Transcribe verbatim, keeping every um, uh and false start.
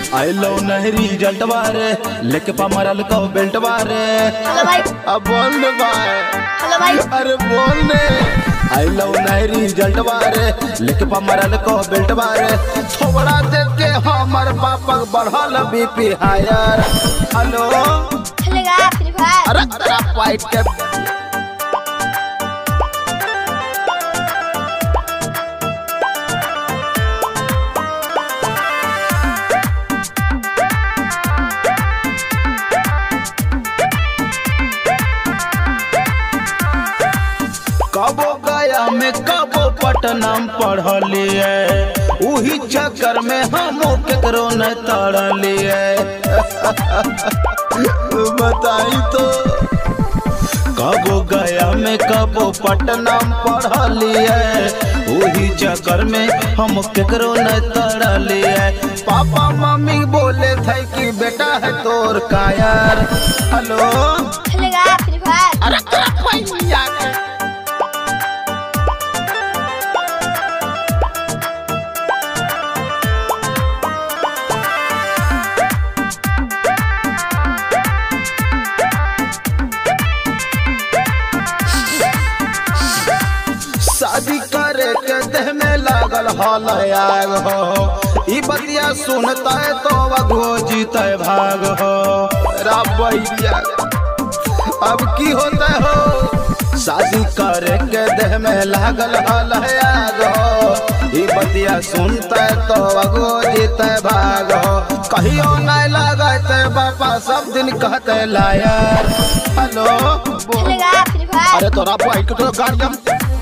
आई लो नहीं रिजल्ट बारे लेके पा मरल को बेल्ट बारे। हेलो भाई। अब बोल दे भाई। हेलो भाई। अरे बोल दे। आई लो नहीं रिजल्ट बारे लेके पा मरल को बेल्ट बारे। थोड़ा देख के हमर पापा बढ़ल बीपी हायर। हेलो खेलेगा फ्री फायर। अरे तेरा फाइट के कबो गया में कबो पटना में पढ़लिए उही चक्कर में हम केकरो न तड़लिए। बताई तो कबो गया में कबो पटना में पढ़लिए उही चक्कर में हम केकरो न तड़लिए। पापा मम्मी बोले थे कि बेटा है तोर कायर। हेलो खेलेगा फ्री फायर। अरे भैया शादी करे के देह में लागल हाल आग हो। ई बतिया सुनता है तो अगो जीते भाग हो। राबैया अब की होता हो। शादी करे के देह में लागल हाल आग हो। ई बतिया सुनता है तो अगो जीते भाग हो। कहियो नहीं लगते बापा सब दिन कहते लायर। हेलो खेलेगा फ्री फायर। अरे तोरा बाइक तो गाड़िया